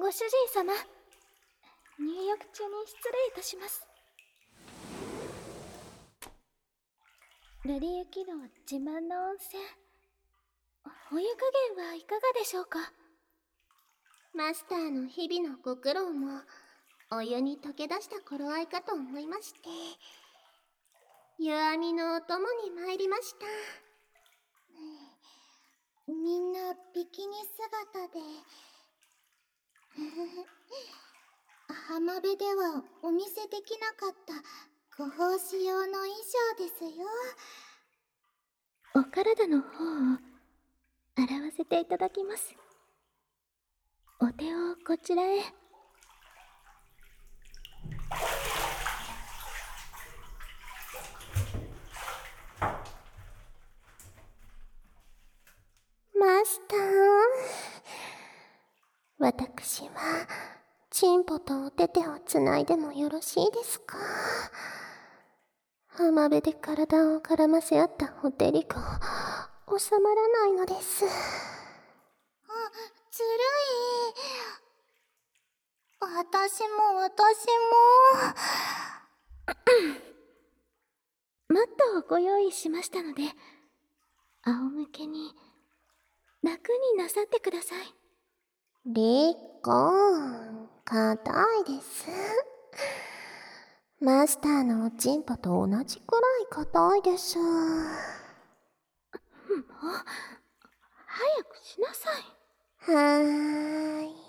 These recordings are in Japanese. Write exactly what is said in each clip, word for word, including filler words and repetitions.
ご主人様、入浴中に失礼いたします。瑠璃雪の自慢の温泉、お湯加減はいかがでしょうか。 マスターの日々のご苦労もお湯に溶け出した頃合いかと思いまして、湯あみのお供に参りました。 みんなビキニ姿で浜辺ではお見せできなかったご奉仕用の衣装ですよ。 お体の方を洗わせていただきます。お手をこちらへ。 マスター、私はチンポとお手手をつないでもよろしいですか。浜辺で体を絡ませ合ったほてりが収まらないのです。 あ、ずるい。私も私もマットをご用意しましたので、仰向けに楽になさってください。 リコ、硬いです。マスターのおちんぽと同じくらい硬いです。もう、 早くしなさい。 はーい。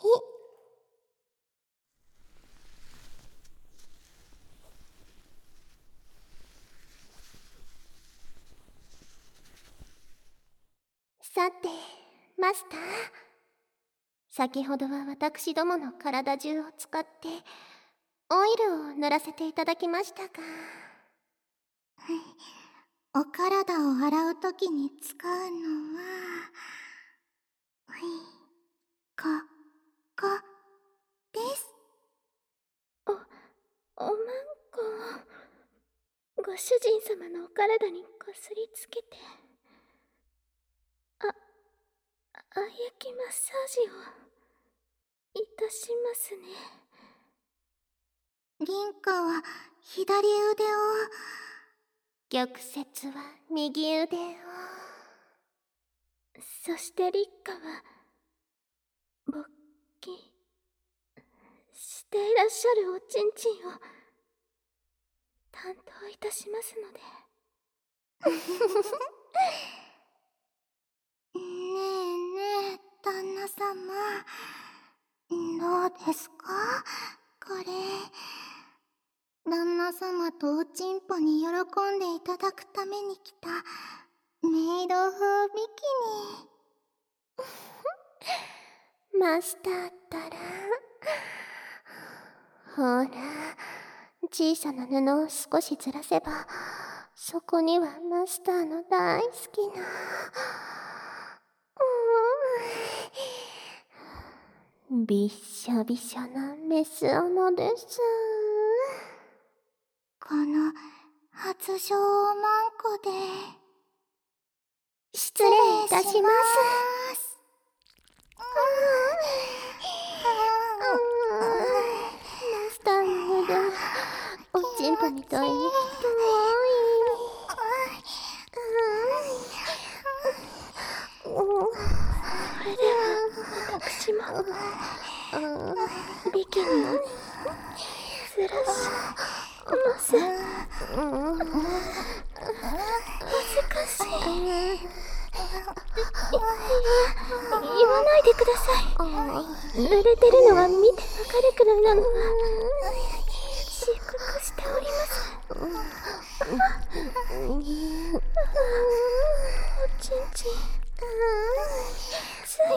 さて、マスター。先ほどは私どもの体中を使って、オイルを塗らせていただきましたが。 お体を洗うときに使うのは、こ、こ、です。 お、おまんこを、ご主人様のお体にこすりつけて、あ、あやきマッサージを、いたしますね。 凛花は左腕を、 玉折は右腕を、 そして立花は勃起していらっしゃるおちんちんを担当いたしますので。 ねえねえ、旦那様、どうですかこれ。旦那様とおちんぽに喜んでいただくために来たメイド風ビキニ。マスターったら、ほら、小さな布を少しずらせば、そこにはマスターの大好きな、うん、びっしょびしょなメス斧です。 この初生おまんこで失礼いたします。マスターの腕はおちんぽみたいに太い。 それでは私もビキニをずらします。恥ずかしい。言わないでください。濡れてるのが見てわかるくらいなのは自覚しております。おちんちんつい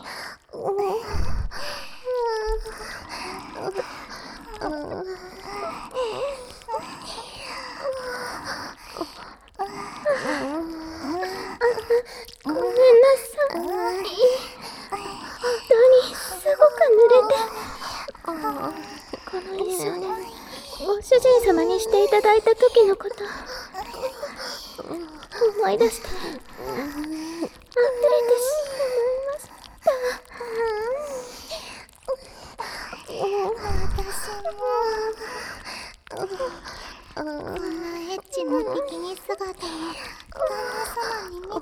ごめんなさい。本当にすごく濡れて、この衣装でご主人様にしていただいた時のこと思い出して溢れてしまいました。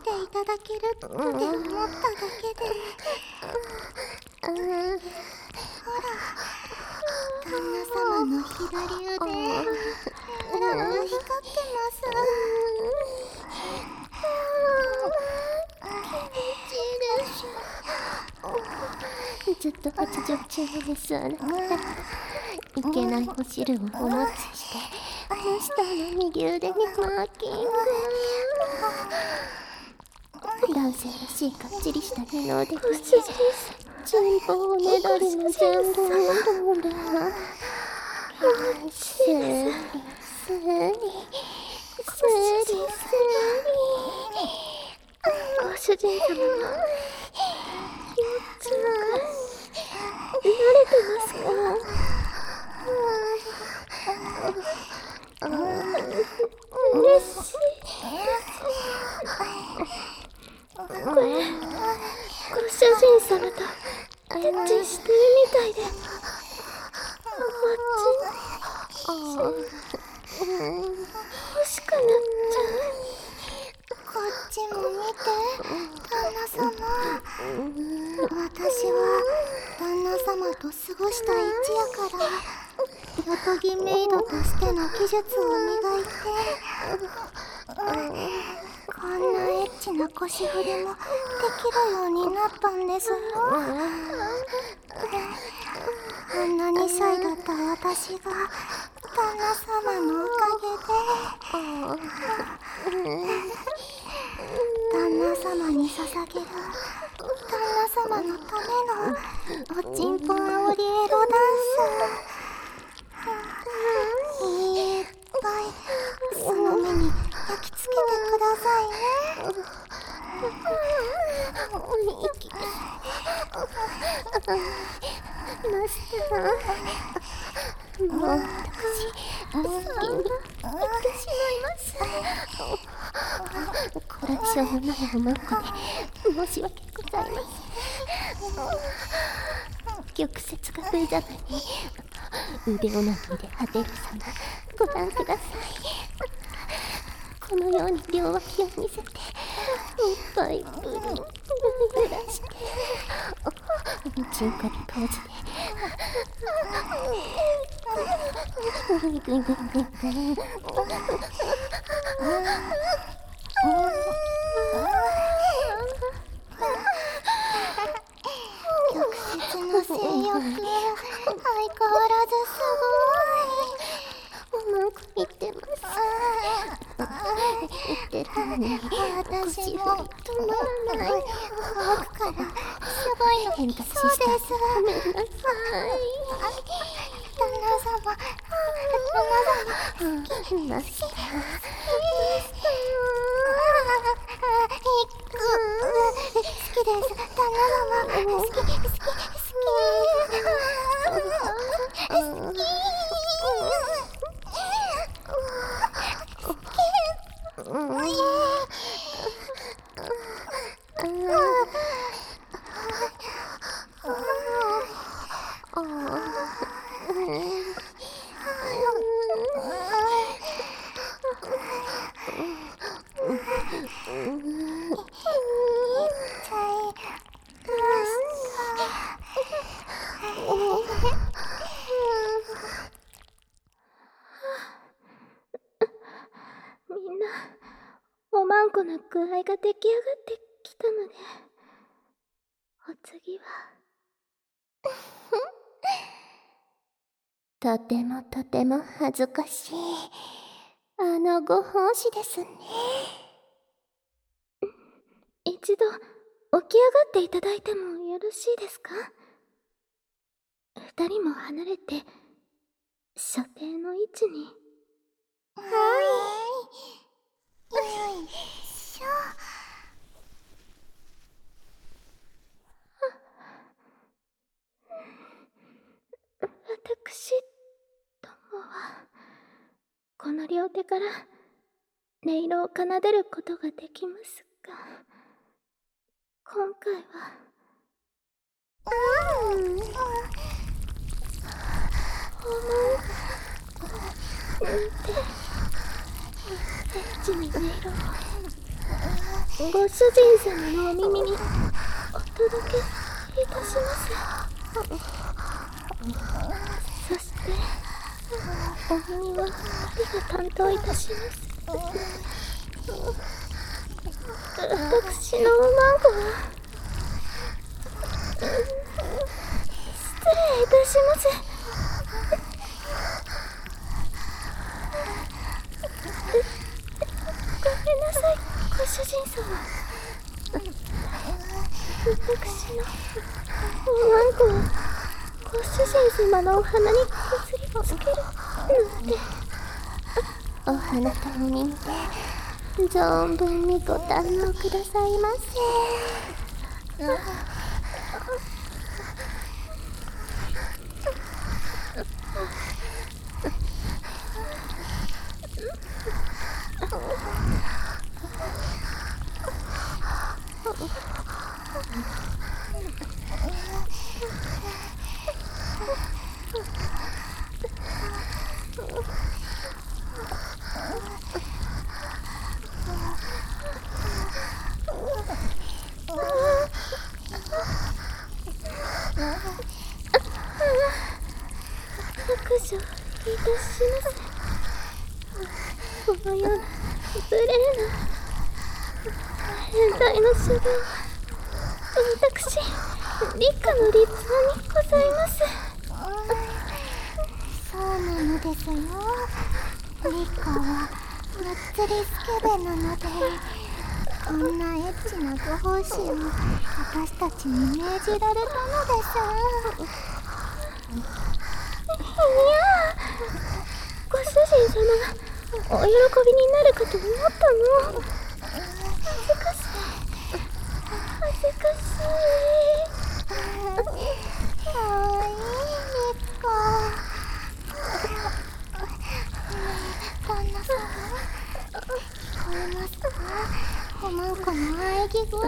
ていただけるって思っただけで、ほら、旦那様の左腕、ほら、光ってます。気持ちいいでしょ。 ずっと発情中です。あなたいけないお汁をお持ちしてマスターの右腕にマーキング。男性らしいかっちりした二の腕に人望をねだりの前後をどうだ。スリスリスリスリご主人様の気持ちは慣れてますか？嬉しい。これ、ご主人様とエッチしてるみたいで、こっち欲しくなっちゃう。 こっちも見て、旦那様。私は旦那様と過ごした一夜からヨトギメイドとしての技術を磨いて、こんなエッチな腰振りもできるようになったんですよ。あんなにシャイだった私が旦那様のおかげで、旦那様に捧げる旦那様のためのおちんぽんあおりエロダンス、いっぱいその目に焼き付けてくださいね。 マスター、もう私好きに行ってしまいます。こらしょうもないおまんこで申し訳ございません。玉折が無様に腕をなぎで果てる様、ご覧ください。このように両脇を見せておっぱいブルンブルン揺らしてチンコリポーズでグイグイグイグイグイ。 曲折の性欲、相変わらずすごい。おまんこ言ってます。言ってるのに私も止まらない。奥からすごいの変化来そうです。 ごめんなさい。 旦那様、旦那様、好き、 マスター、 好きです。旦那様、好き、好き、好き。好き。 みんな、おまんこの具合が出来上がってきたので、お次はとてもとても恥ずかしいあのご奉仕ですね。 一度起き上がっていただいてもよろしいですか？二人も離れて所定の位置に。 はい。よいしょ。 私どもはこの両手から音色を奏でることができますが、今回はうん、うん、 おまんこなんてエッチな音色をご主人様のお耳にお届けいたします。そしてお耳は二人が担当いたします。私のおまんこは失礼いたします。ごめんなさい、ご主人様。私のおまんこはご主人様のお鼻にこすりつけるなんて。お花とお耳で存分にご堪能くださいませ。白状いたします。このような無礼な変態の修行は私立花の立派にございます。 そうなのですよ。立花はむっつりスケベなので、こんなエッチなご奉仕を私たちに命じられたのです。 いやあ、ご主人様がお喜びになるかと思ったの。恥ずかしい恥ずかしい。 かわいい立花。旦那様、聞こえますか？おまんこの喘ぎ声。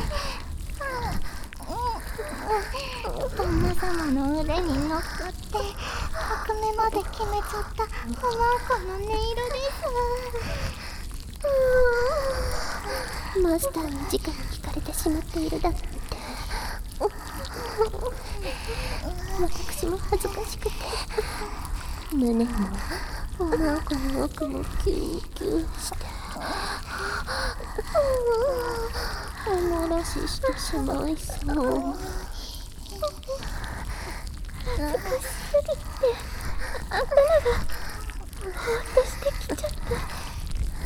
旦那様の腕に乗っかって革命まで決めちゃったおまんこの音色です。 マスターの直に聞かれてしまっているだなんて。私も恥ずかしくて胸もおまんこの奥もキューキューしておもらししてしまいそう。恥ずかしすぎて頭がぼーっとしてきちゃった。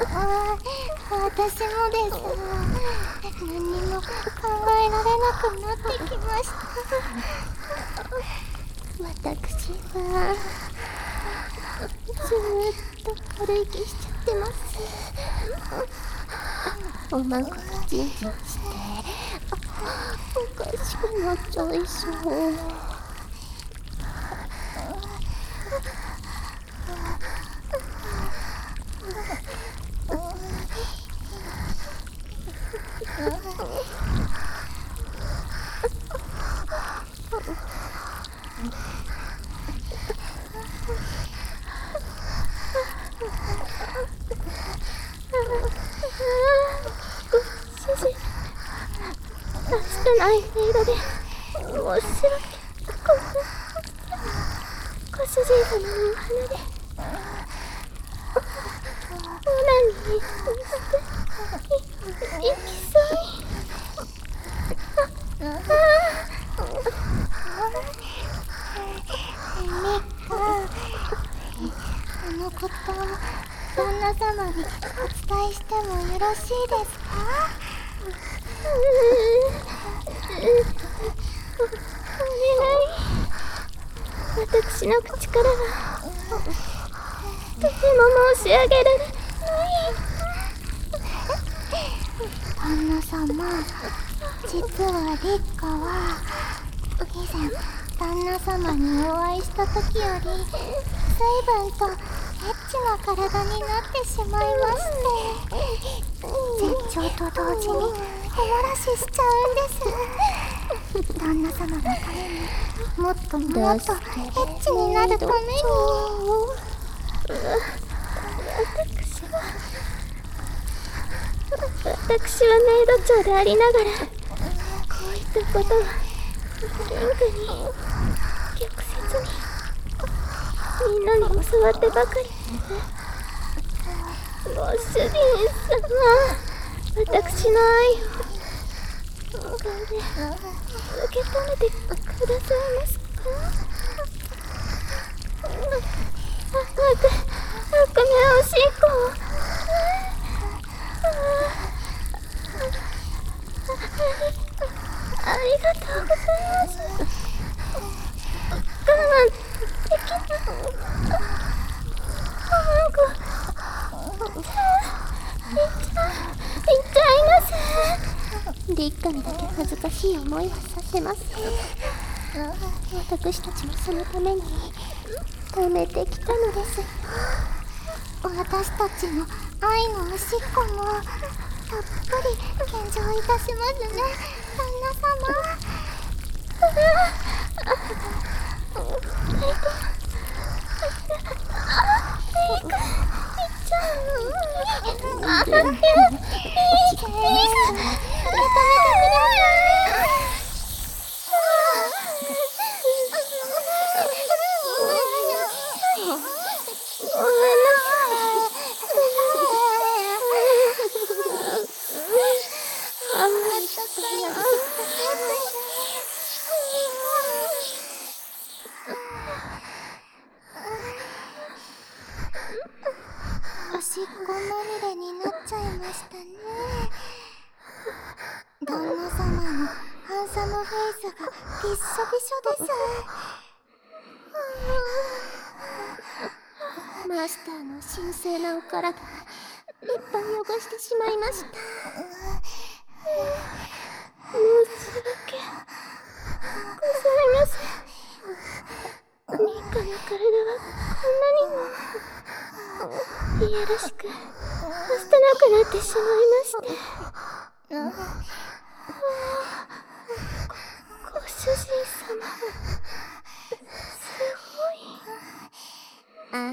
ああ、私もです。何にも考えられなくなってきました。 私はずーっと軽い気しちゃってます。おまんこがジンジンしておかしくなっちゃいそう。ご主人、明日の間で申し訳ごめん。ご主人様のお花でオナニーしていきそうに。ああのこと旦那様にお伝えしてもよろしいですか？ お願い。私の口からはとても申し上げられない。 旦那様、実は立花は以前旦那様にお会いした時より随分とエッチな体になってしまいまして、絶頂と同時におもらししちゃうんです。旦那様のためにもっともっとエッチになるために。 私は私私はメイド長でありながら、こういったことはリンクに逆説にみんなに教わってばかりです。ご主人様、私の愛をどうかね、受け止めてくださいますか？あ、あく、あくめおしっこを。ありがとうございます。我慢できない。なんか、いっちゃいます。立花にだけ恥ずかしい思いはさせません。私たちもそのために貯めてきたのですよ。 私たちの愛のおしっこもたっぷり献上いたしますね、旦那様。おしっこまみれになっちゃいましたね。旦那様のハンサムフェイスがびっしょびしょです。 マスターの神聖なお体、いっぱい汚してしまいました。 申し訳ございません。リンカの体はこんなにもいやらしく、はしたなくなってしまいまして。ご、ご主人様、すごい。 あら、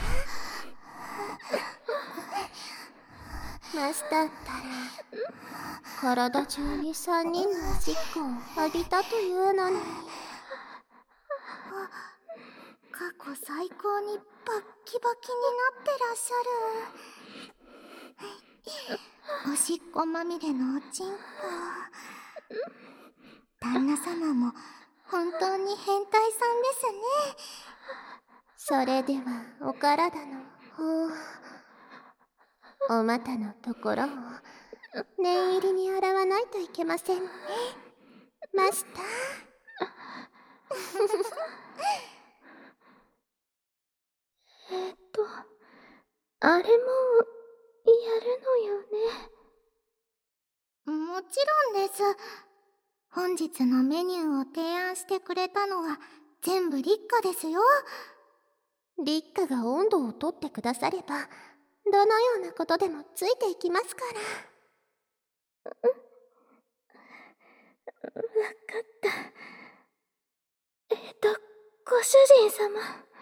マスターったら体中に三人のおしっこを浴びたというのに。 過去最高にバッキバキになってらっしゃる。おしっこまみれのおちんぽ。旦那様も本当に変態さんですね。 それではお体の方、お股のところを念入りに洗わないといけませんね、マスター。 えっと、あれもやるのよね。 もちろんです。本日のメニューを提案してくれたのは全部立花ですよ。 立花が温度をとってくだされば、どのようなことでもついていきますから。 わかった。えっと、ご主人様。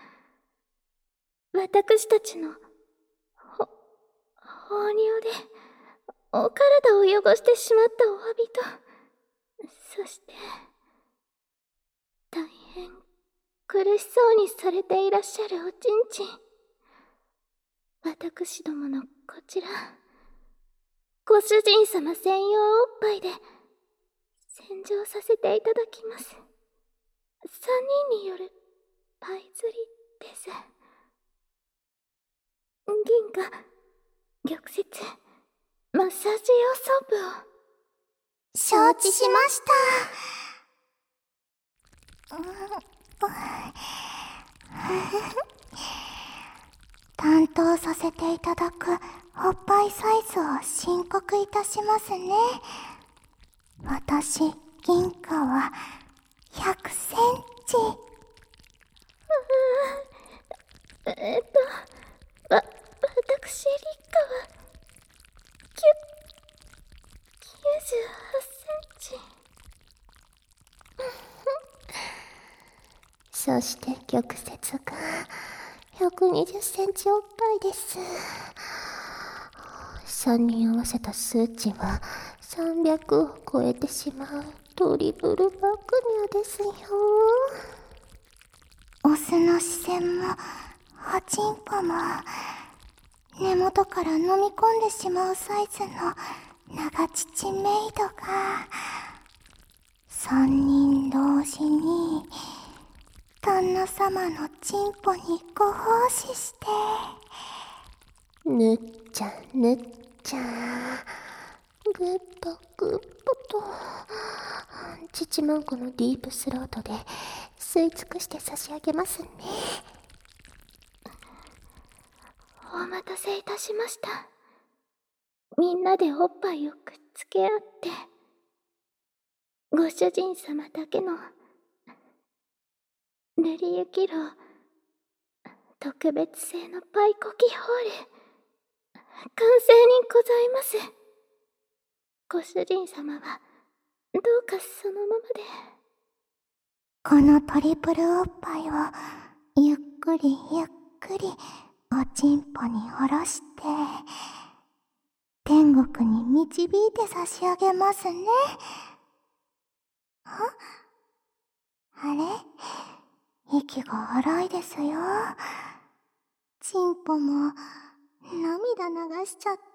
私たちの、ほ、放尿で、お体を汚してしまったお詫びと、そして、大変苦しそうにされていらっしゃるおちんちん。私どものこちら、ご主人様専用おっぱいで、洗浄させていただきます。三人によるパイ釣りです。銀河、玉折、マッサージ用ソープを。 承知しました。担当させていただくおっぱいサイズを申告いたしますね。私、銀河はひゃくセンチ。 えっと、わ、私、立花は、きゅ、きゅうじゅうはちセンチ。 そして玉折がひゃくにじゅっセンチおっぱいです。 さんにん合わせた数値はさんびゃくを超えてしまうトリプル爆乳ですよ。 オスの視線もおちんぽも根元から飲み込んでしまうサイズの長乳メイドがさんにん同時に旦那様のチンポにご奉仕して、 ぬっちゃんぬっちゃん、グッポグッポと父マンコのディープスロートで吸い尽くして差し上げますね。 お待たせいたしました。みんなでおっぱいをくっつけ合ってご主人様だけの練り雪楼特別製のパイコキホール完成にございます。ご主人様はどうかそのままで。 このトリプルおっぱいをゆっくりゆっくりおちんぽに下ろして天国に導いて差し上げますね。あ、あれ、息が荒いですよ。ちんぽも涙流しちゃって。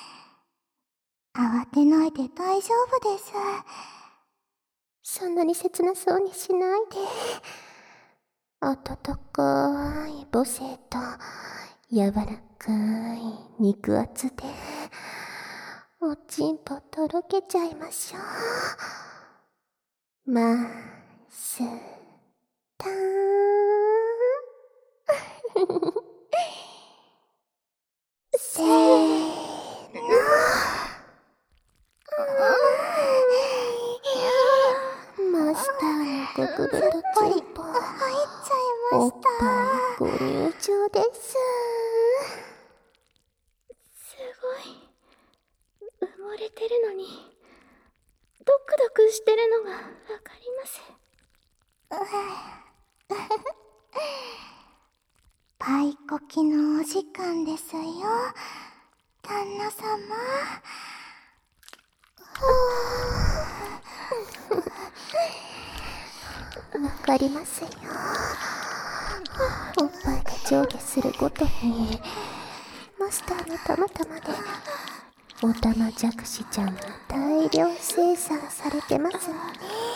慌てないで大丈夫です。 そんなに切なそうにしないで。温かい母性と柔らかい肉厚でおちんぽとろけちゃいましょう。マスターせーの。マスターの極太チンポ入っちゃいまおっした。 ぱいご入場です。 すごい埋もれてるのにドクドクしてるのがわかります。 パイコキのお時間ですよ、旦那様。 わかりますよ。おっぱいが上下するごとにマスターのたまたまでおたまじゃくしちゃんが大量生産されてますね。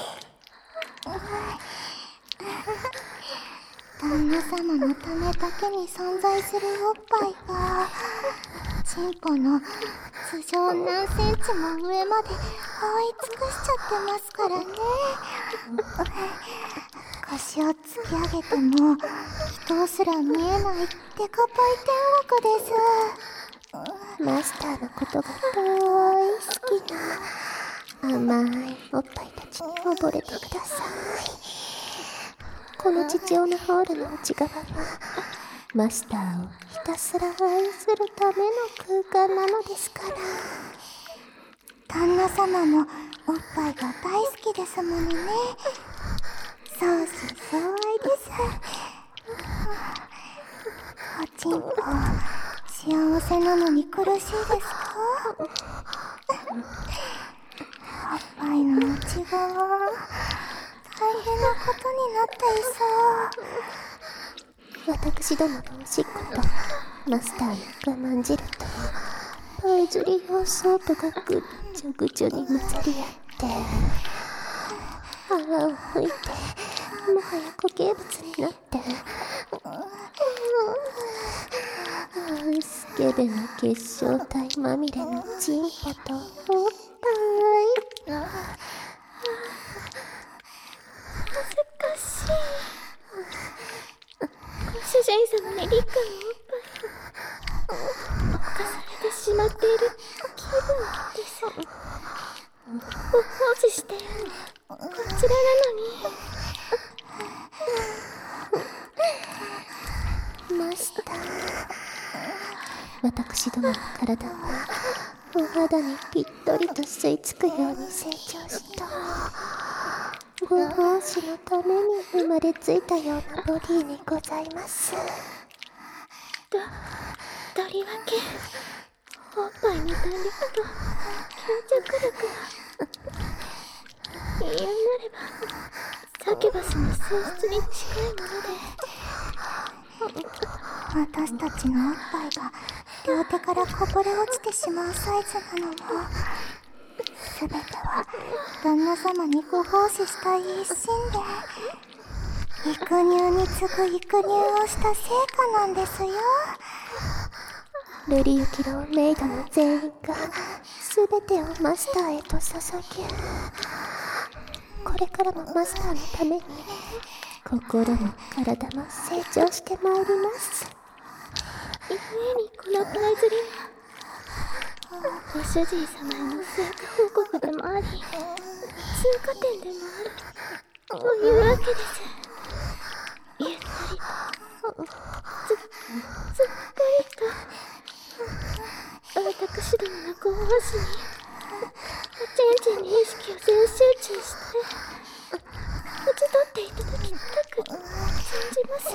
旦那様のためだけに存在するおっぱいがチンポの頭上何センチも上まで覆い尽くしちゃってますからね。腰を突き上げても人すら見えないデカパイ天国です。 マスターのことが大好きな甘いおっぱいたちに溺れてください。この父親のホールの内側はマスターをひたすら愛するための空間なのですから。 旦那様もおっぱいが大好きですものね。相思相愛です。おちんぽ幸せなのに苦しいですか？おっぱいの内側大変なことになっていそう。 私どものおしっことマスターの我慢汁とパイズリ用ソープがぐっちょぐちょに混ざり合って泡を吹いてもはや固形物になってスケベな結晶体まみれのチンポとおっぱい。 恥ずかしい。ご主人様にリカのおっぱいを侵されてしまっている気分です。ご奉仕しているのこちらなのに。マスター、私どもの体はお肌にぴったりと吸い付くように成長したご奉仕のために生まれついたようなボディにございます。 と、とりわけおっぱいの弾力と吸着力が言うなればサキュバスの性質に近いもので、 私たちのおっぱいが両手からこぼれ落ちてしまうサイズなのも、すべては旦那様にご奉仕したい一心で、育乳に次ぐ育乳をした成果なんですよ。 瑠璃雪のメイドの全員がすべてをマスターへと注ぎ、これからのマスターのために心も体も成長してまいります。 ゆえにこのパイズリはご主人様への成果報告でもあり、通過点でもあるというわけです。ゆっくりとずずっくりと私どものご奉仕におちんちんに意識を全集中して打ち取っていただきたく存じます。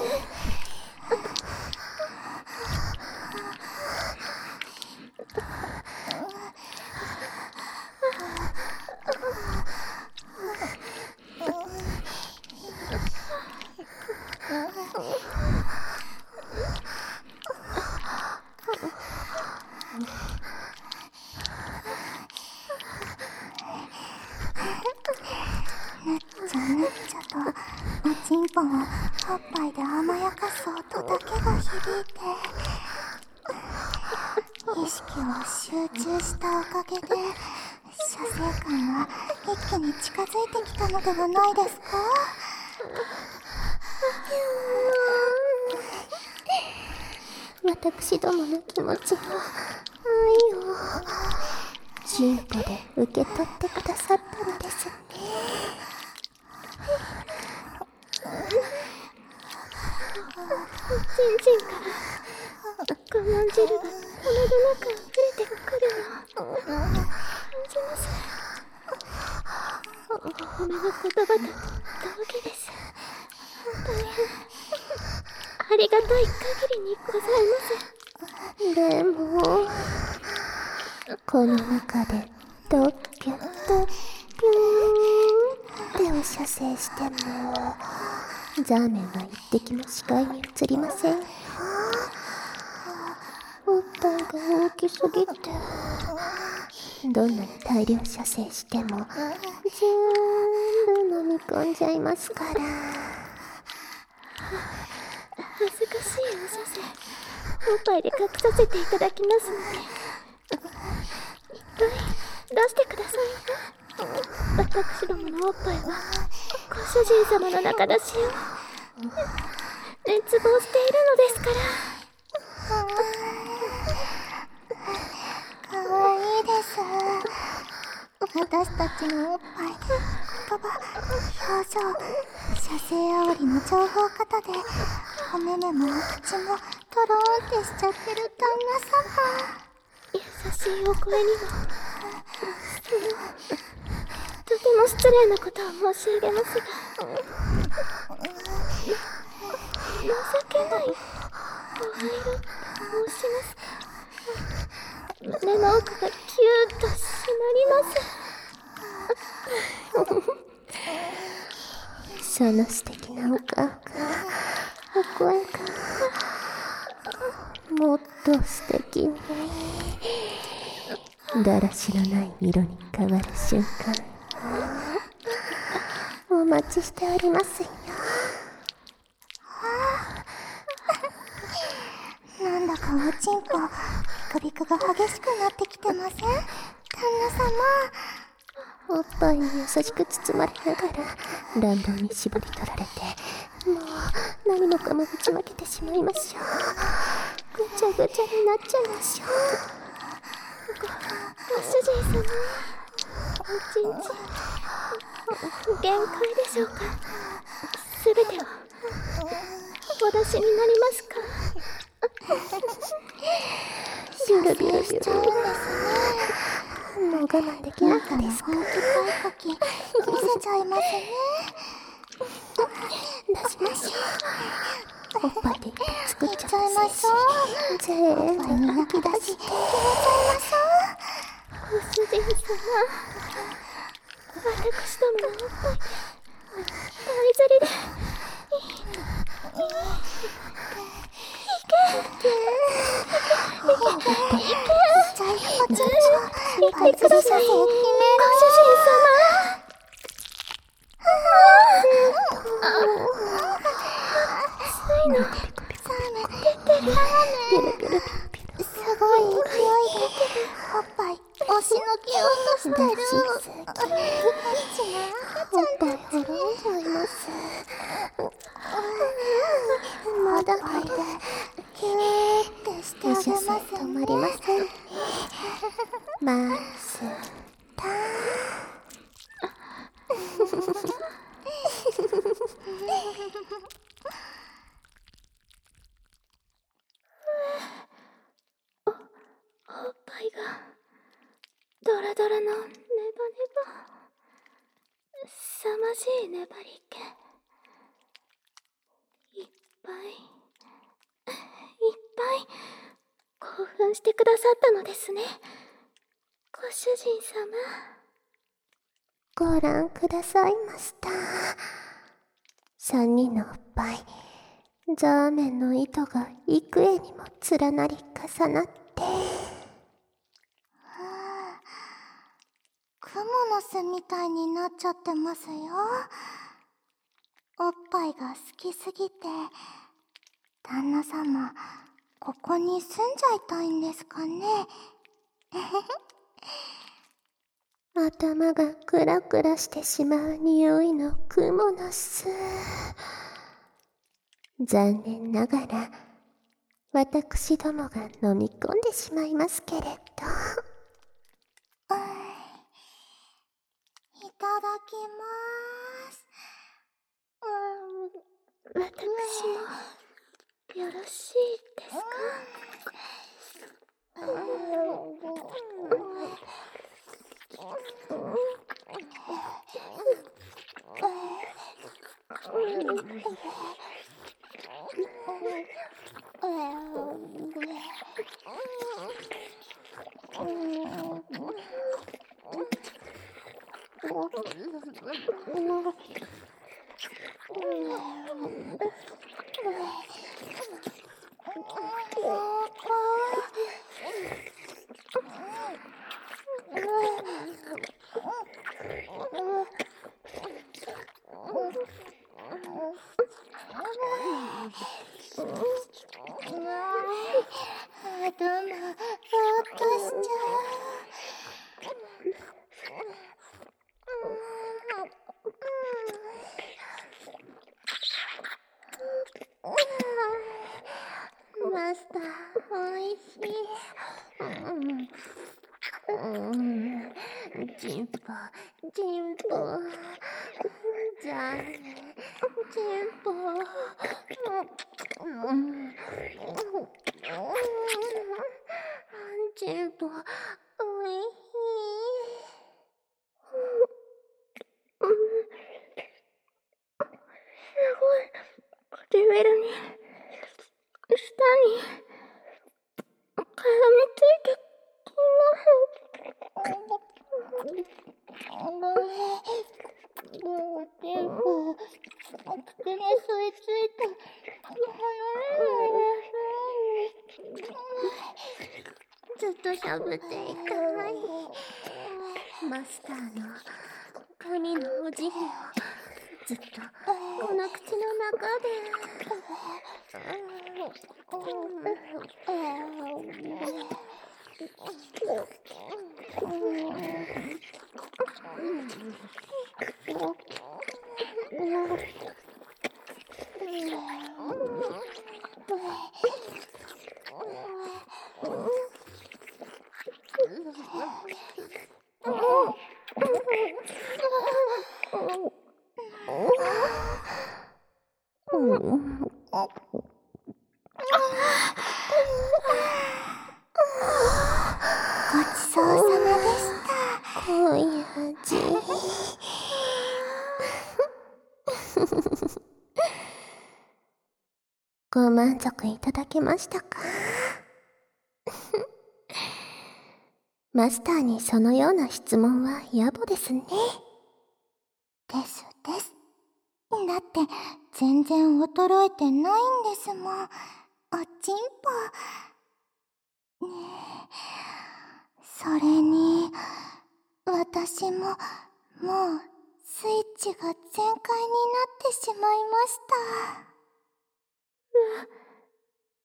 ぬっちゃぬっちゃとおちんぽをおっぱいで甘やかす音だけが響いて、意識を集中したおかげで射精感が一気に近づいてきたのではないですか？ 私どもの気持ちを愛をチンポで受け取ってくださったのですね。 ちんちんから我慢汁がおなどなく溢れてくるのを感じます。お褒めの言葉と同義です。大変ありがたい限りにございます。 でもこの中でドッキュッドッピューンってお射精してもザーメンは一滴も視界に映りません。おっぱいが大きすぎてどんなに大量射精しても全部飲み込んじゃいますから。 恥ずかしいお射精おっぱいで隠させていただきますので、いっぱい出してくださいね。私どものおっぱいはご主人様の中出しを熱望しているのですから。 かわいいです。私たちのおっぱい、言葉、表情、射精煽りの情報型でお目目もお口もトローンってしちゃってる旦那様。 優しいお声にもとても失礼なことを申し上げますが、情けないお入りと申しますか。胸の奥がキューッと締まります。 その素敵なお顔がお声がもっと素敵にだらしのない色に変わる瞬間お待ちしておりますよ。 なんだかおちんぽビクビクが激しくなってきてません？旦那様。 おっぱいに優しく包まれながら乱暴に絞り取られて、もう何もかもぶちまけてしまいましょう。ぐちゃぐちゃになっちゃいましょう。 ご主人様、おちんちん限界でしょうか。すべてをお出しになりますか。 ビュルビュルビュルもう我慢できなかったですか。 本気かいこき見せちゃいますね。 出しましょう。 おっぱいで作っちゃちゃいましょう。 全部吐き出して。 ご主人様、私どものおっぱい大釣りでじゃあおちんぽ言ってください、ご主人様。ついのすごい勢いでおっぱい押しのけようとしてる。 おっぱいほろんじゃいます。 まだまだキューってしてあげます。 止まりません。マスター。 おっぱいがドラドラのネバネバ、凄まじい粘り気、いっぱいいっぱい興奮してくださったのですね、ご主人様。 ご覧くださいました。三人のおっぱい、ザーメンの糸が幾重にも連なり重なって、 クモの巣みたいになっちゃってますよ。おっぱいが好きすぎて、旦那様ここに住んじゃいたいんですかね。 頭がクラクラしてしまう匂いのクモの巣。残念ながら私どもが飲み込んでしまいますけれど。 いただきまーす。 私もよろしいですか？ 頭、ぼーっとしちゃう。マスター、おいしい。 チンポ、チンポ、じゃあね、チンポ。チンポ、おいしい。 すごいレベルに下に絡みついてきます。 もうチンポ、口に吸い付いて離れないで。 ずっとしゃぶっていたい。マスターの神のお辞儀をずっとこの口の中で。 ごちそうさまでした。 濃い味。 ご満足いただけましたか？マスターにそのような質問は野暮ですね。 ですです。だって全然衰えてないんですもん。おちんぽ。ねえ、それに私ももうスイッチが全開になってしまいました。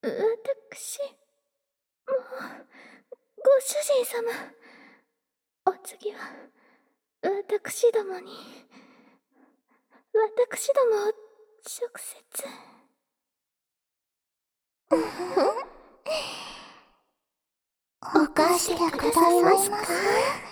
私、もう、ご主人様。お次は、私どもに、私どもを直接。 お貸してくださいますか？